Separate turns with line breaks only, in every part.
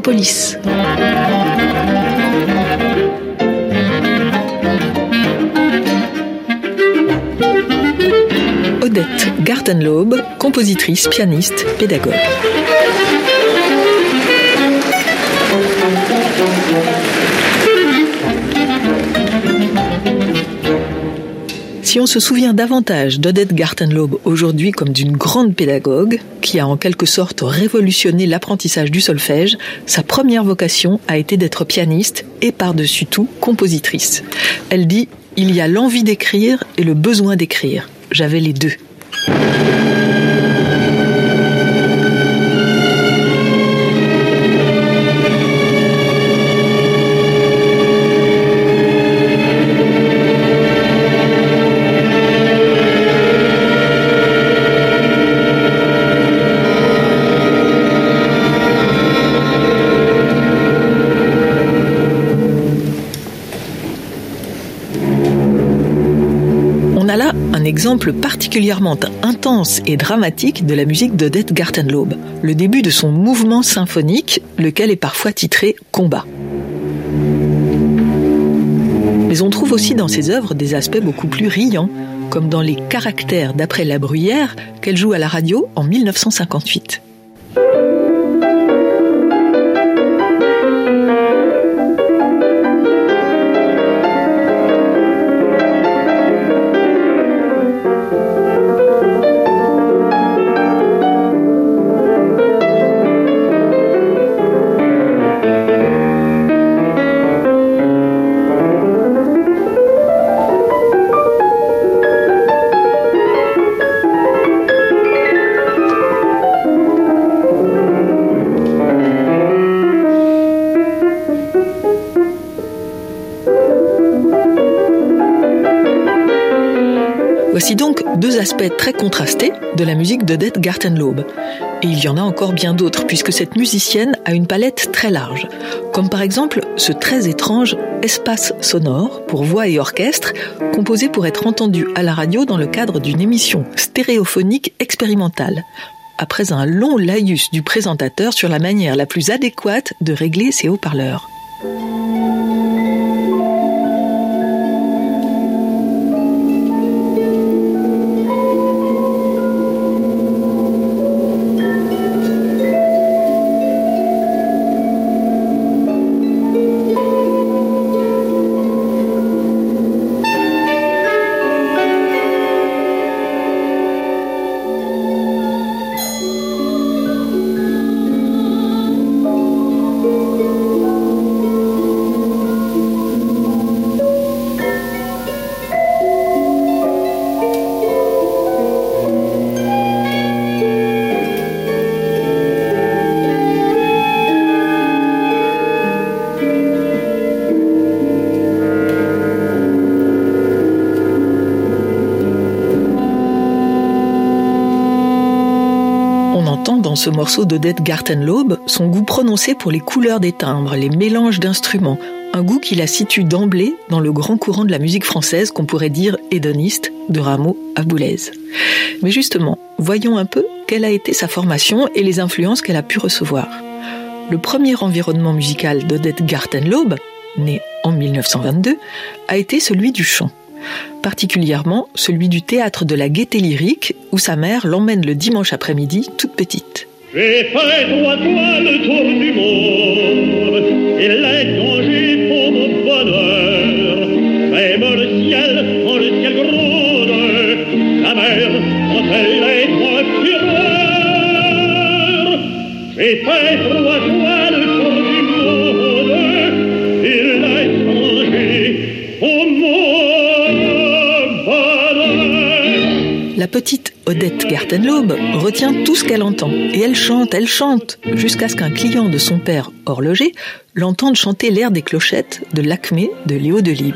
Discopolis. Odette Gartenlaub, compositrice, pianiste, pédagogue. Si on se souvient davantage d'Odette Gartenlaub aujourd'hui comme d'une grande pédagogue qui a en quelque sorte révolutionné l'apprentissage du solfège, sa première vocation a été d'être pianiste et par-dessus tout compositrice. Elle dit « Il y a l'envie d'écrire et le besoin d'écrire. J'avais les deux. » Exemple particulièrement intense et dramatique de la musique d'Odette Gartenlaub, le début de son mouvement symphonique, lequel est parfois titré « Combat ». Mais on trouve aussi dans ses œuvres des aspects beaucoup plus riants, comme dans les caractères d'après La Bruyère qu'elle joue à la radio en 1958. Voici donc deux aspects très contrastés de la musique d'Odette Gartenlaub. Et il y en a encore bien d'autres, puisque cette musicienne a une palette très large, comme par exemple ce très étrange espace sonore pour voix et orchestre, composé pour être entendu à la radio dans le cadre d'une émission stéréophonique expérimentale, après un long laïus du présentateur sur la manière la plus adéquate de régler ses haut-parleurs. Dans ce morceau d'Odette Gartenlaub, son goût prononcé pour les couleurs des timbres, les mélanges d'instruments, un goût qui la situe d'emblée dans le grand courant de la musique française qu'on pourrait dire hédoniste, de Rameau à Boulez. Mais justement, voyons un peu quelle a été sa formation et les influences qu'elle a pu recevoir. Le premier environnement musical d'Odette Gartenlaub, né en 1922, a été celui du chant. Particulièrement celui du théâtre de la Gaîté Lyrique, où sa mère l'emmène le dimanche après-midi, toute petite.
J'ai fait 3 fois le tour du monde, et les dangers pour mon bonheur. J'aime le ciel quand le ciel gronde, la mer quand elle est en fureur. J'ai fait 3 fois le tour du monde, et les dangers pour mon
La petite Odette Gartenlaub retient tout ce qu'elle entend. Et elle chante, jusqu'à ce qu'un client de son père horloger l'entende chanter l'air des clochettes de l'Acmé de Léo Delibes.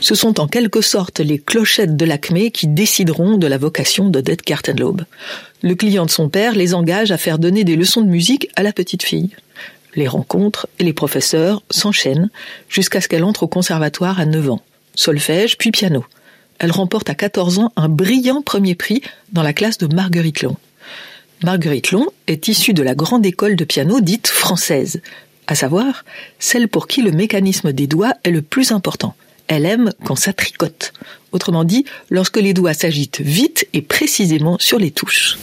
Ce sont en quelque sorte les clochettes de l'Acmé qui décideront de la vocation d'Odette Gartenlaub. Le client de son père les engage à faire donner des leçons de musique à la petite fille. Les rencontres et les professeurs s'enchaînent jusqu'à ce qu'elle entre au conservatoire à 9 ans. Solfège puis piano. Elle remporte à 14 ans un brillant premier prix dans la classe de Marguerite Long. Marguerite Long est issue de la grande école de piano dite française, à savoir celle pour qui le mécanisme des doigts est le plus important. Elle aime quand ça tricote. Autrement dit, lorsque les doigts s'agitent vite et précisément sur les touches.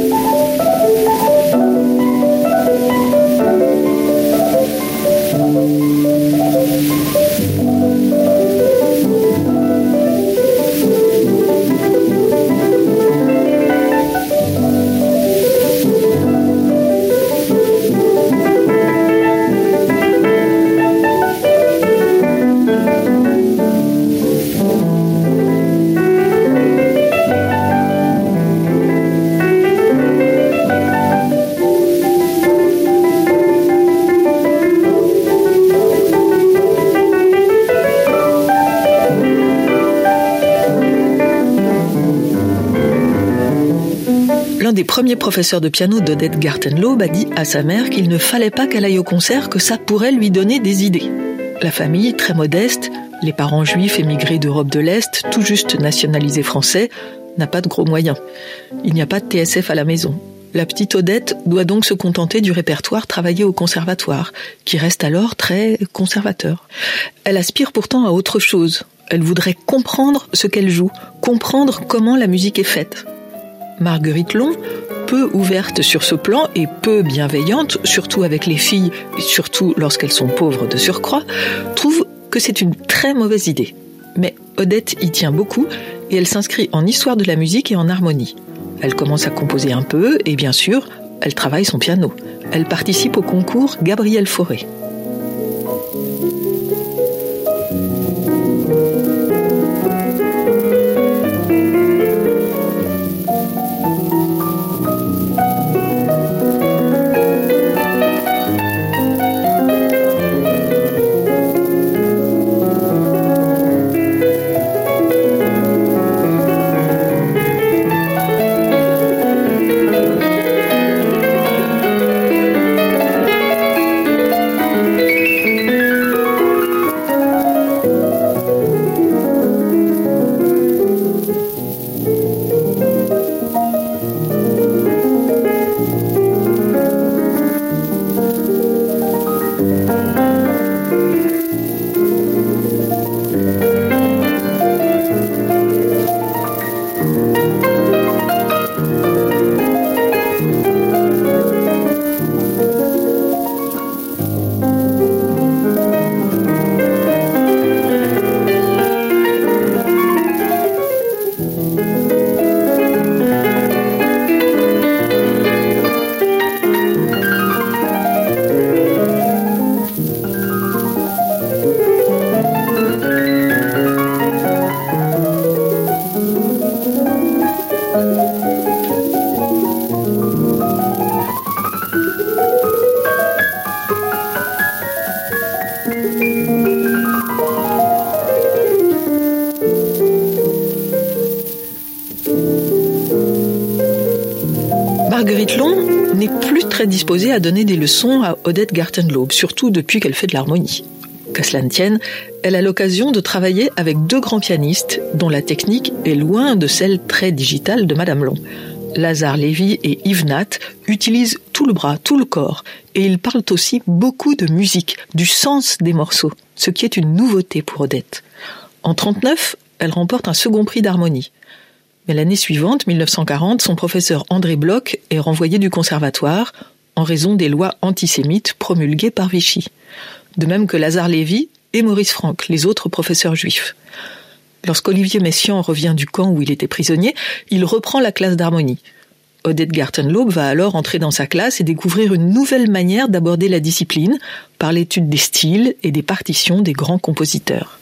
L'un des premiers professeurs de piano d'Odette Gartenlaub a dit à sa mère qu'il ne fallait pas qu'elle aille au concert, que ça pourrait lui donner des idées. La famille, très modeste, les parents juifs émigrés d'Europe de l'Est, tout juste nationalisés français, n'a pas de gros moyens. Il n'y a pas de TSF à la maison. La petite Odette doit donc se contenter du répertoire travaillé au conservatoire, qui reste alors très conservateur. Elle aspire pourtant à autre chose. Elle voudrait comprendre ce qu'elle joue, comprendre comment la musique est faite. Marguerite Long, peu ouverte sur ce plan et peu bienveillante, surtout avec les filles, et surtout lorsqu'elles sont pauvres de surcroît, trouve que c'est une très mauvaise idée. Mais Odette y tient beaucoup et elle s'inscrit en histoire de la musique et en harmonie. Elle commence à composer un peu et bien sûr, elle travaille son piano. Elle participe au concours Gabriel Fauré. Marguerite Long n'est plus très disposée à donner des leçons à Odette Gartenlaub, surtout depuis qu'elle fait de l'harmonie. Qu'à cela ne tienne, elle a l'occasion de travailler avec 2 grands pianistes dont la technique est loin de celle très digitale de Madame Long. Lazare Lévy et Yves Nat utilisent tout le bras, tout le corps, et ils parlent aussi beaucoup de musique, du sens des morceaux, ce qui est une nouveauté pour Odette. En 1939, elle remporte un second prix d'harmonie. Mais l'année suivante, 1940, son professeur André Bloch est renvoyé du conservatoire en raison des lois antisémites promulguées par Vichy. De même que Lazare Lévy et Maurice Franck, les autres professeurs juifs. Lorsqu'Olivier Messiaen revient du camp où il était prisonnier, il reprend la classe d'harmonie. Odette Gartenlaub va alors entrer dans sa classe et découvrir une nouvelle manière d'aborder la discipline par l'étude des styles et des partitions des grands compositeurs.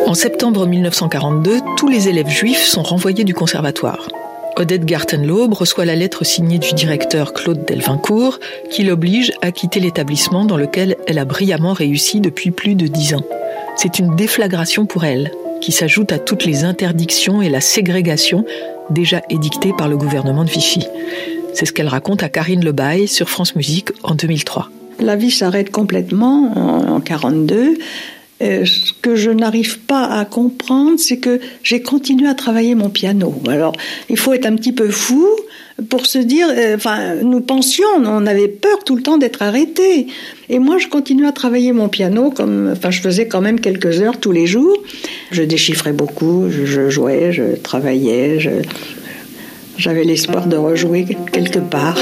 En septembre 1942, tous les élèves juifs sont renvoyés du conservatoire. Odette Gartenlaube reçoit la lettre signée du directeur Claude Delvincourt qui l'oblige à quitter l'établissement dans lequel elle a brillamment réussi depuis plus de 10 ans. C'est une déflagration pour elle, qui s'ajoute à toutes les interdictions et la ségrégation déjà édictées par le gouvernement de Vichy. C'est ce qu'elle raconte à Karine Lebaille sur France Musique en 2003.
La vie s'arrête complètement en 1942. Ce que je n'arrive pas à comprendre, c'est que j'ai continué à travailler mon piano. Alors, il faut être un petit peu fou pour se dire, nous pensions, on avait peur tout le temps d'être arrêtés. Et moi, je continuais à travailler mon piano je faisais quand même quelques heures tous les jours. Je déchiffrais beaucoup, je jouais, je travaillais, j'avais l'espoir de rejouer quelque part.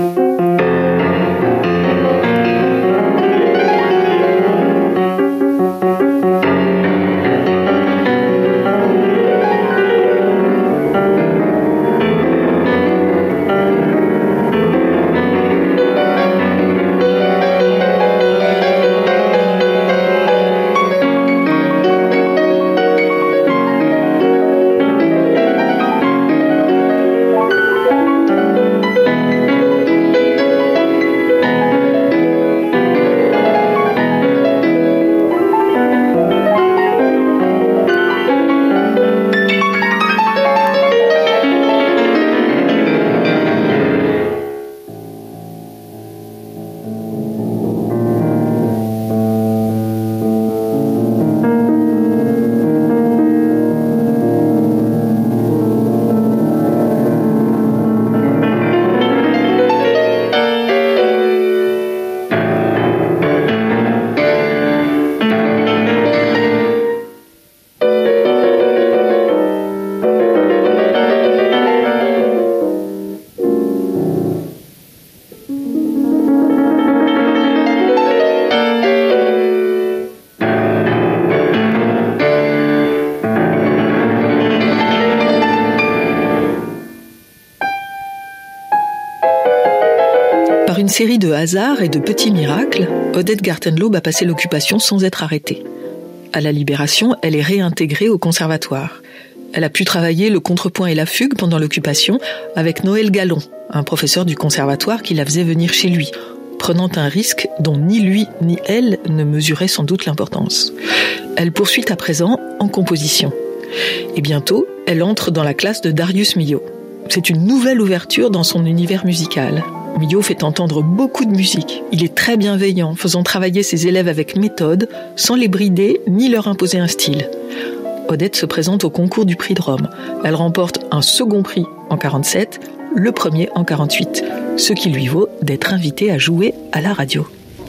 Par une série de hasards et de petits miracles, Odette Gartenlaube a passé l'occupation sans être arrêtée. À la Libération, elle est réintégrée au conservatoire. Elle a pu travailler le contrepoint et la fugue pendant l'occupation avec Noël Gallon, un professeur du conservatoire qui la faisait venir chez lui, prenant un risque dont ni lui ni elle ne mesuraient sans doute l'importance. Elle poursuit à présent en composition. Et bientôt, elle entre dans la classe de Darius Milhaud. C'est une nouvelle ouverture dans son univers musical. Milhaud fait entendre beaucoup de musique. Il est très bienveillant, faisant travailler ses élèves avec méthode, sans les brider ni leur imposer un style. Odette se présente au concours du prix de Rome. Elle remporte un second prix en 1947, le premier en 1948, ce qui lui vaut d'être invitée à jouer à la radio.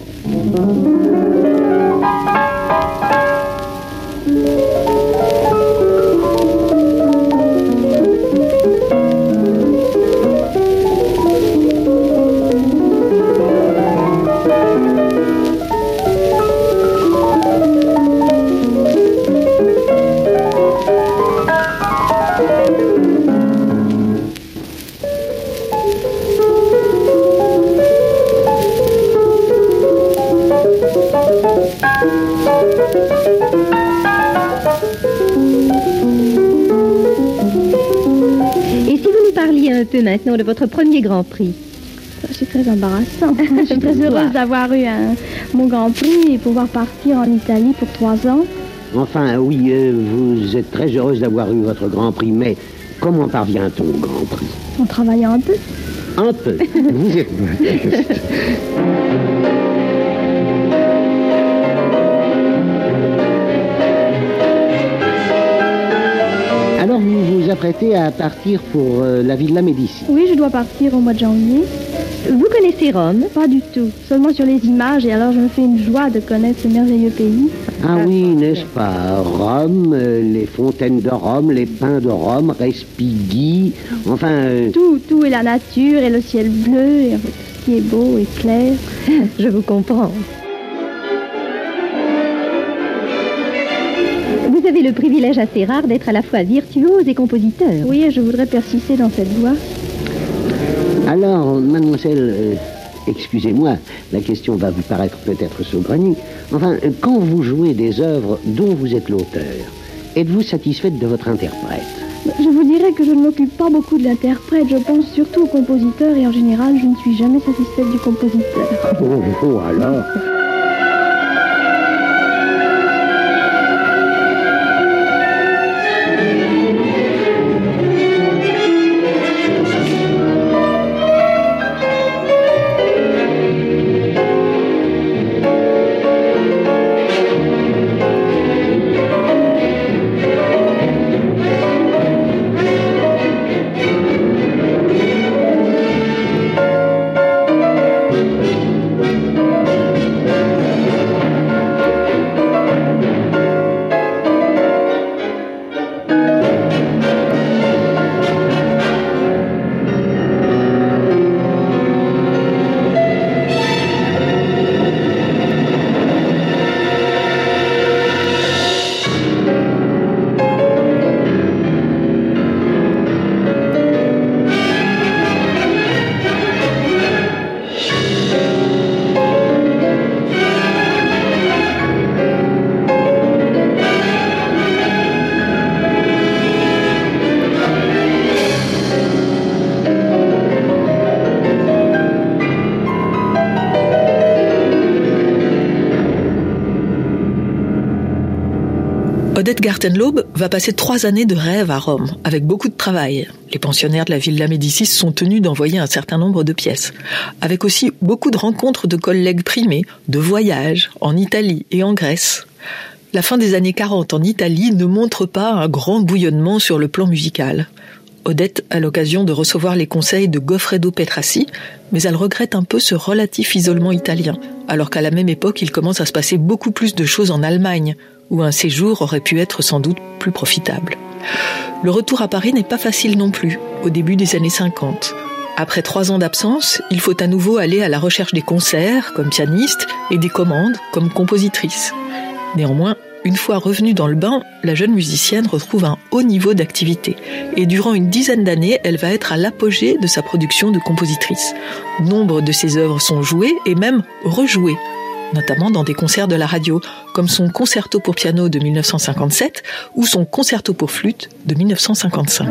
Un peu maintenant de votre premier Grand Prix.
C'est très embarrassant. Je suis très heureuse d'avoir eu mon Grand Prix et pouvoir partir en Italie pour 3 ans.
Enfin, oui, vous êtes très heureuse d'avoir eu votre Grand Prix, mais comment parvient-on au Grand Prix?
En travaillant un peu.
Un peu. Vous êtes modeste. Alors, vous vous apprêtez à partir pour la Villa Médicis?
Oui, je dois partir au mois de janvier.
Vous connaissez Rome?
Pas du tout, seulement sur les images, et alors je me fais une joie de connaître ce merveilleux pays.
Ah oui, n'est-ce pas? Rome, les fontaines de Rome, les pins de Rome, Respighi, enfin...
Tout, et la nature, et le ciel bleu, et tout ce qui est beau et clair.
Je vous comprends. Vous avez le privilège assez rare d'être à la fois virtuose et compositeur.
Oui, et je voudrais persister dans cette voie.
Alors, mademoiselle, excusez-moi, la question va vous paraître peut-être saugrenue. Enfin, quand vous jouez des œuvres dont vous êtes l'auteur, Êtes-vous satisfaite de votre interprète?
Je vous dirais que je ne m'occupe pas beaucoup de l'interprète. Je pense surtout au compositeur et en général, je ne suis jamais satisfaite du compositeur.
Oh, alors.
Odette Gartenlaube va passer 3 années de rêve à Rome, avec beaucoup de travail. Les pensionnaires de la Villa Médicis sont tenus d'envoyer un certain nombre de pièces, avec aussi beaucoup de rencontres de collègues primés, de voyages en Italie et en Grèce. La fin des années 40 en Italie ne montre pas un grand bouillonnement sur le plan musical. Odette a l'occasion de recevoir les conseils de Goffredo Petrassi, mais elle regrette un peu ce relatif isolement italien, alors qu'à la même époque, il commence à se passer beaucoup plus de choses en Allemagne, où un séjour aurait pu être sans doute plus profitable. Le retour à Paris n'est pas facile non plus, au début des années 50. Après 3 ans d'absence, il faut à nouveau aller à la recherche des concerts comme pianiste et des commandes comme compositrice. Néanmoins, une fois revenue dans le bain, la jeune musicienne retrouve un haut niveau d'activité. Et durant une 10aine d'années, elle va être à l'apogée de sa production de compositrice. Nombre de ses œuvres sont jouées et même rejouées, notamment dans des concerts de la radio, comme son concerto pour piano de 1957 ou son concerto pour flûte de 1955.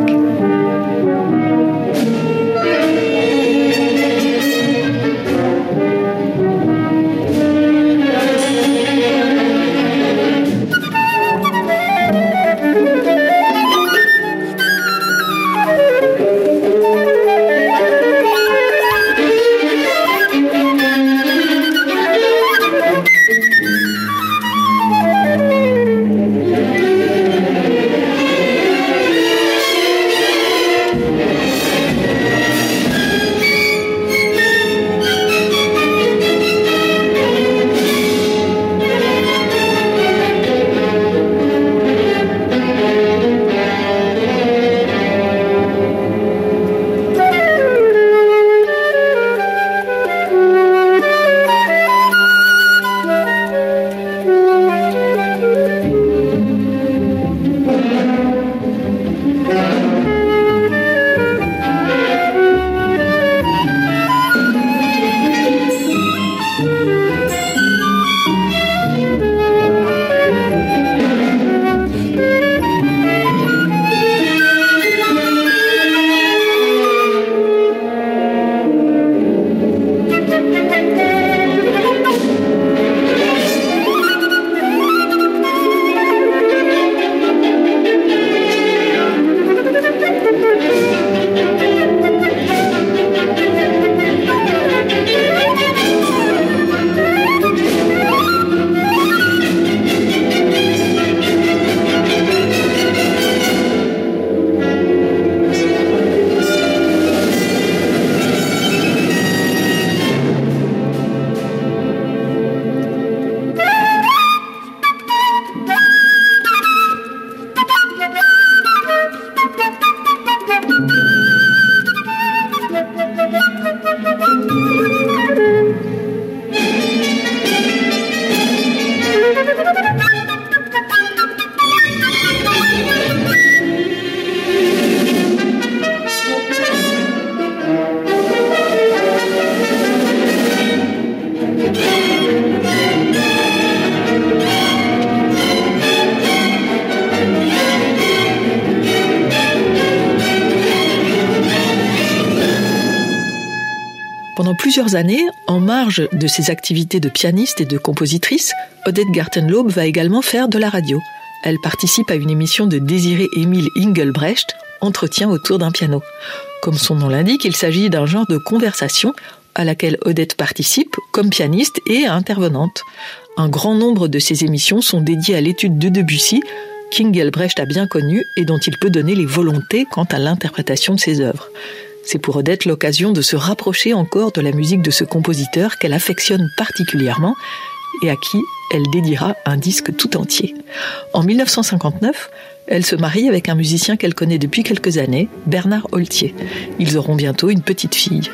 plusieurs années, en marge de ses activités de pianiste et de compositrice, Odette Gartenlaub va également faire de la radio. Elle participe à une émission de Désiré-Émile Engelbrecht, Entretien autour d'un piano. Comme son nom l'indique, il s'agit d'un genre de conversation à laquelle Odette participe comme pianiste et intervenante. Un grand nombre de ces émissions sont dédiées à l'étude de Debussy, qu'Engelbrecht a bien connu et dont il peut donner les volontés quant à l'interprétation de ses œuvres. C'est pour Odette l'occasion de se rapprocher encore de la musique de ce compositeur qu'elle affectionne particulièrement et à qui elle dédiera un disque tout entier. En 1959, elle se marie avec un musicien qu'elle connaît depuis quelques années, Bernard Holtier. Ils auront bientôt une petite fille.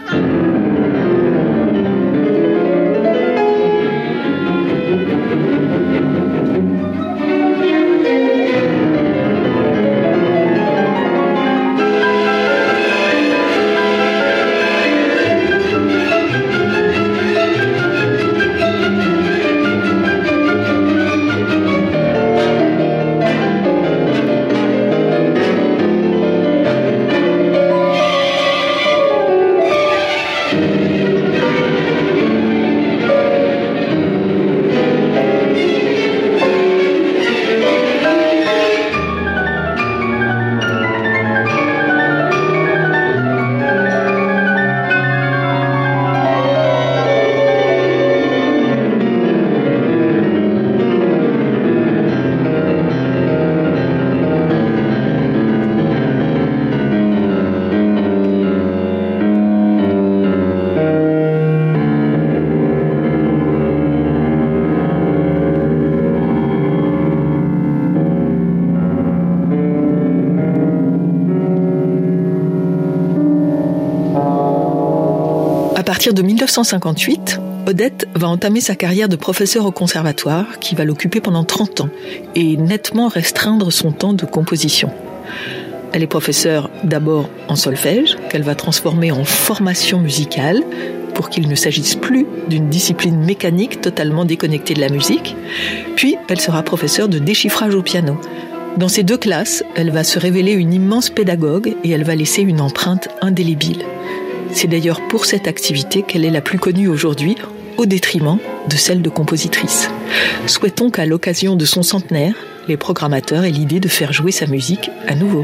À partir de 1958, Odette va entamer sa carrière de professeure au conservatoire qui va l'occuper pendant 30 ans et nettement restreindre son temps de composition. Elle est professeure d'abord en solfège, qu'elle va transformer en formation musicale pour qu'il ne s'agisse plus d'une discipline mécanique totalement déconnectée de la musique. Puis, elle sera professeure de déchiffrage au piano. Dans ces deux classes, elle va se révéler une immense pédagogue et elle va laisser une empreinte indélébile. C'est d'ailleurs pour cette activité qu'elle est la plus connue aujourd'hui, au détriment de celle de compositrice. Souhaitons qu'à l'occasion de son centenaire, les programmateurs aient l'idée de faire jouer sa musique à nouveau.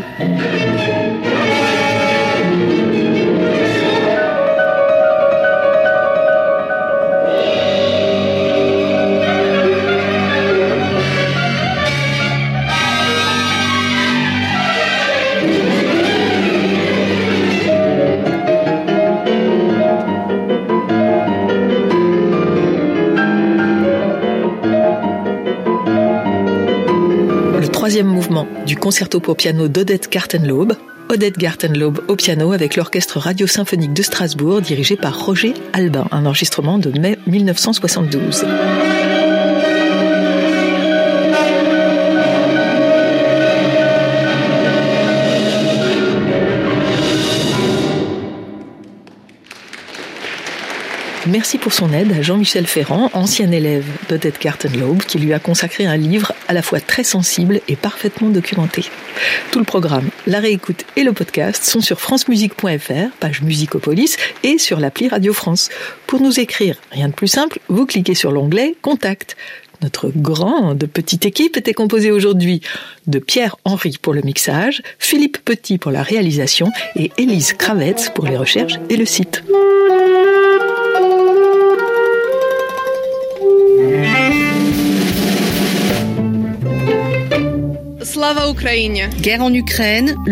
Troisième mouvement du concerto pour piano d'Odette Gartenlaub. Odette Gartenlaub au piano avec l'Orchestre Radio-Symphonique de Strasbourg dirigé par Roger Albin, un enregistrement de mai 1972. Merci pour son aide à Jean-Michel Ferrand, ancien élève d'Odette Gartenlaub, qui lui a consacré un livre à la fois très sensible et parfaitement documenté. Tout le programme, la réécoute et le podcast sont sur francemusique.fr, page Musicopolis, et sur l'appli Radio France. Pour nous écrire, rien de plus simple, vous cliquez sur l'onglet « Contact ». Notre grande petite équipe était composée aujourd'hui de Pierre-Henri pour le mixage, Philippe Petit pour la réalisation et Élise Kravetz pour les recherches et le site.
Slava Ukraine. Guerre en Ukraine.